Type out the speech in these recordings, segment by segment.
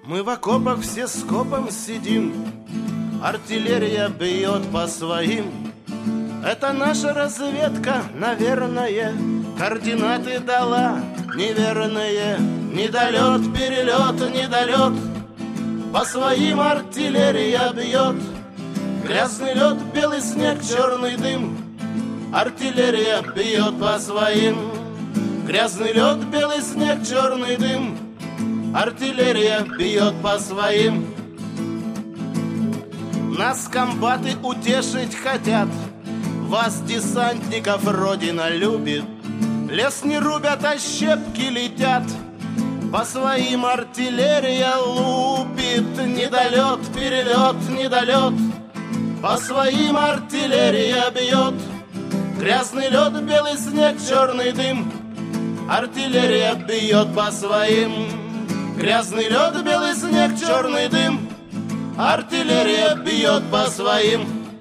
Мы в окопах все скопом сидим, артиллерия бьет по своим. Это наша разведка, наверное, координаты дала неверные. Недолет, перелет, недолет, по своим артиллерия бьет. Грязный лед, белый снег, черный дым, артиллерия бьет по своим. Грязный лед, белый снег, черный дым, артиллерия бьет по своим. Нас комбаты утешить хотят, вас, десантников, Родина любит. Лес не рубят, а щепки летят, по своим артиллерия лупит. Недолет, перелет, недолет, по своим артиллерия бьет. Грязный лед, белый снег, черный дым, артиллерия бьет по своим. Грязный лед, белый снег, черный дым, артиллерия бьет по своим.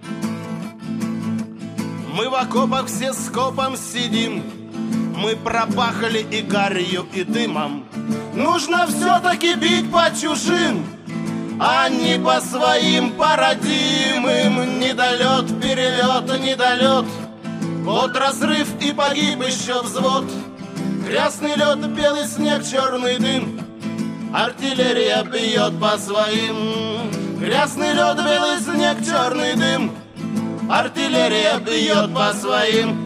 Мы в окопах все скопом сидим, мы пропахали и гарью, и дымом. Нужно все-таки бить по чужим, а не по своим породимым. Недолет, перелет, недолет, вот разрыв и погиб еще взвод. Грязный лед, белый снег, черный дым, артиллерия бьет по своим. Грязный лед, белый снег, черный дым, артиллерия бьет по своим.